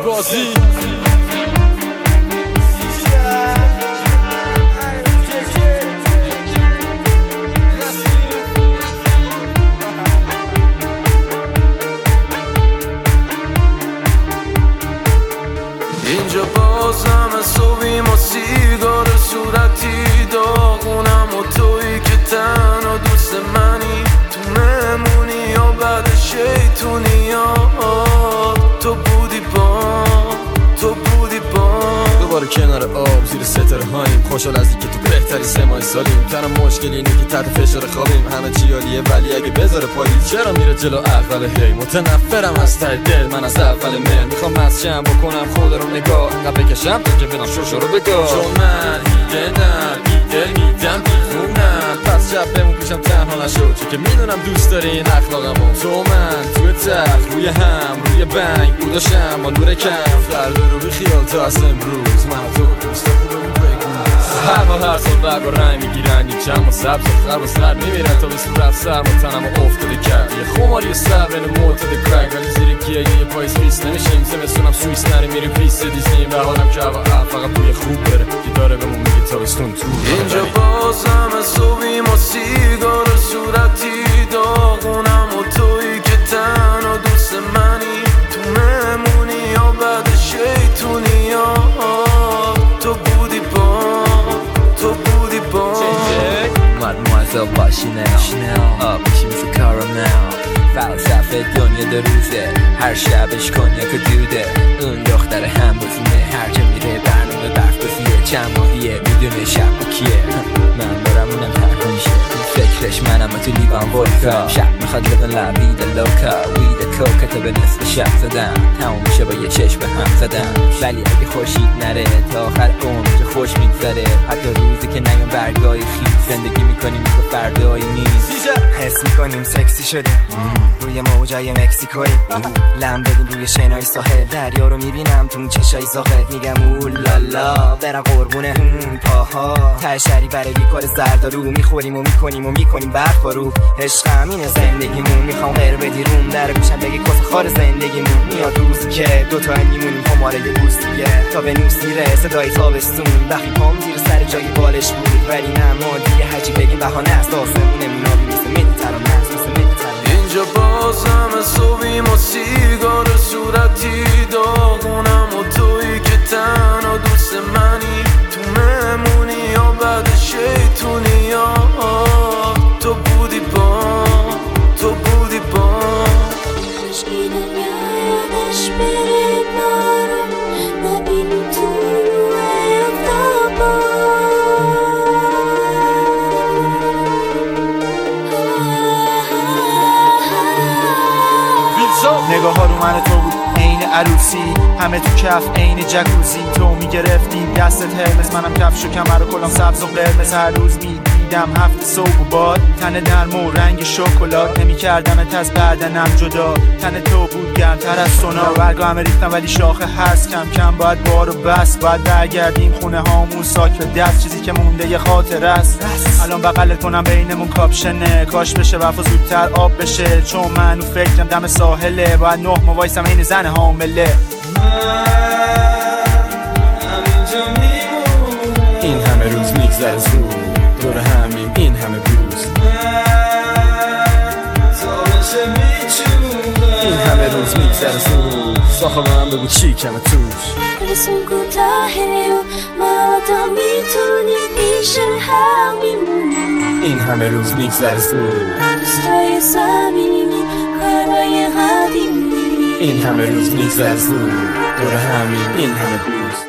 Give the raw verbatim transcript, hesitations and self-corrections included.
بازی. اینجا باز همه صبحیم و سیگار صورتی داغونم و تویی که تنها دوست منی، تو مهمونی یا بعد شیطونی یا تو بودی با تو بودی با دوباره کنار آب زیر ستاره هاییم، خوشحال از اینکه تو بهتری سه ماه سالیم. تنها مشکل اینه که تحت فشار خوابیم، همه چی عالیه ولی اگه بذاره پاییز چرا میره جلو اول هی. متنفرم از ته دل من از اول مهر، میخوام مسجم بکنم خود رو نگاه انقدر بکشم تا که بنا شوشو رو بگاه. چون من ایدنم ایده میدم بیرونم، پس شب بمون پیشم تنها نشو چون که میدونم دوست داری این اخلاقمو. تو من توی تخت روی هم روی بنگ بوداشم با نور کم، فردا رو بی خیال تا از امروز من تو دوست خودمون بگو. هر بار هر سال برگ و رنگ میگیرن یک چند و سبز و خرب و سر میمیرن تا به صورت سرم و تنم و افتاده کرد یه خماری سر بین معتاد کرک، ولی زیر گیه یه پاییز پیس نمیشیم زمستونم سویس نریم میریم پیس دیزنیم و حالم که هوا فقط بوی خوب بره که داره بهمون میگه تابستون تو. اینجا باز همه صبحیم و سیگار صورتی داغونم و تویی که تنها دوست منی، تو مهمونی یا بعد شیطونی یا تو بودی با تو بودی با Mademoiselle با شینل آب میشی مثل کارامل، فلسفه دنیا دو روزه هر شبش کنیاک و دوده. اون دختر همبازونه هر جا میره برنامه برف بازیه، چند ماهیه میدونه شب و کیه. من برم اونم تنها میشه فکرش منم تو لیوان ودکا، شب میخواد لبن لبید لوکا وید کوکا تا به نصف شب زدم تموم میشه با یه چشم هم زدم. ولی اگه خورشید نره تا آخر عمر چه خوش میگذره، حتی روزی که نیام برگای خیز زندگی میکنیم مثل فردایی نیست. حس میکنیم سکسی شده روی موجای مکسیکوی، لم بدیم روی شنای ساحل، دریا رو میبینم تو چشای زاغل، میگم اولالا برم قربونه اون پاها ته شری برای بیکار زردارو، میخوریم و میکنیم و میکنیم برخارو. عشقم اینه زندگیمون، میخوام غیر بدی روم در گوشم بگی کس خار زندگیمون. میاد روزی که دوتا میمونیم خماره یه بوستیه تا به نوس میره صدای تابستون، وقتی پام زیر سر جای بالش بود ولی نه ما دیگه هجی بگیم بهانه است آسمونمون آبی مثل مدیترانه است مثل مدیترانه. اینجا باز همه صبحیم و سیگار صورتی داغونم و تویی که تنها دوست منی، تو مهمونی یا بعد شیطونی یا تو بودی با تو بودی با یادش بره بارم نبینی تو نگاه ها رو من تو بود عین عروسی، همه تو کف عین جکوزی. تو میگرفتی دستت هرمز، منم کفش و کمر و کلام سبز و قرمز. هر روز میدیدم هفت صبح و باد، تن نرم و رنگ شکلات، نمیکردمت از بدنم جدا. تن تو بود گرمتر از سونا، برگا همه ریختم ولی شاخه هست. کم کم باید بارو بس، باید برگردیم خونه هامون ساک به دست. چیزی که مونده یه خاطر است، الان بغلت کنم بینمون کاپشنه. کاش بشه وفا زودتر آب بشه، چون من و فکرم دم ساحله. باید نه ما وایسم این زن حامله. این همه روز میگذره زود دور همیم این همه بروز، این همه روز میگذره زود ساخه من بگو چی کمه توش. رسون کوتاهه و ما تا میتونیم پیش هم میمونیم. این همه روز میگذره زود دوستای صمیمی کارهای قدیمی. این همه روز میگذره زود دور همیم این همه بروز.